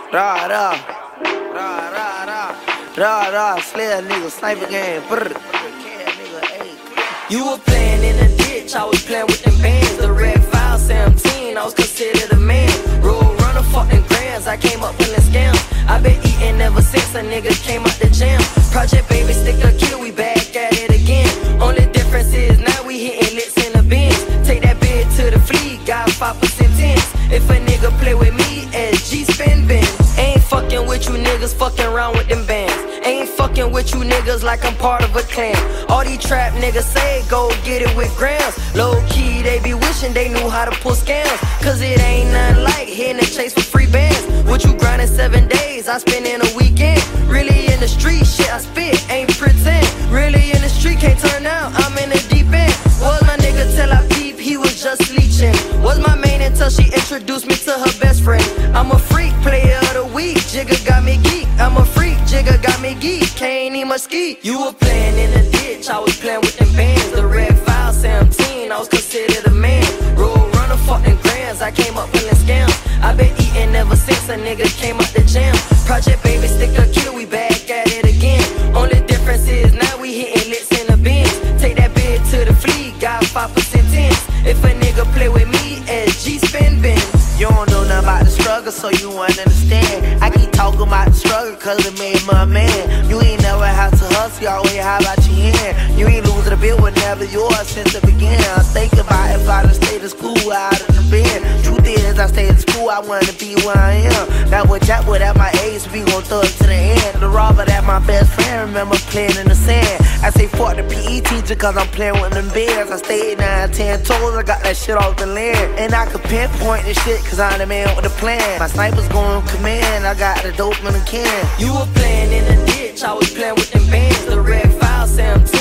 Slayer nigga, sniper game. You were playing in the ditch, I was playing with them bands. The red file, 17, I was considered a man. Road runner, fucking grands, I came up in the scams. I been eating ever since a nigga came out the jam. Project baby, stick a kill, we back at it again. Only difference is now we hitting licks in the bins. Take that bid to the fleet, got 5% tense. If a nigga play with me, SG spin bin. Ain't fucking with you niggas, fucking around with them bands. Ain't fucking with you niggas like I'm part of a clan. All these trap niggas say go get it with grams. Low key, they be wishing they knew how to pull scams. Cause it ain't nothing like hitting a chase for free bands. What you grinding 7 days, I spend in a weekend. Really in the street, shit I spit, ain't pretend. Really in the street, can't turn out, I'm in the deep end. Was my nigga till I peep, he was just leeching. Was my main until she introduced me to her best friend. I'm a freak, player of the week, Jigga got me geek. I'm a freak, Jigga got me geek, can't even ski. You were playing in the ditch, I was playing with them bands. The red file, 17, I was considered a man. Road runner, fucking grands, I came up in the scams. I been eating ever since a nigga came out the jam. Project baby, stick a kill, we back at it again. Only difference is now we hitting licks in the bins. Take that bid to the fleet, got 5% tense. If a nigga play with me, SG spin bin. You don't know nothing about the struggle, so you won't understand. I keep talking about the struggle, cause it made my man. You ain't never have to hustle, you always have out your hand. You ain't losing the bill, whenever yours since the beginning. I'm thinking about if I done stayed in school, out of the bed. Truth is, I stayed in school, I wanted to be where I am. That was Jack, but at my age, we gon' throw it to the end. The robber that my best friend remember playing in the sand. I say fuck the PE teacher, cause I'm playing with them bears. I stayed 9, 10 toes, I got that shit off the land. And I could pinpoint the shit, cause I'm the man with the plan. My sniper's going command, I got the dope in the can. You were playing in the ditch, I was playing with them bands. The red file, 17.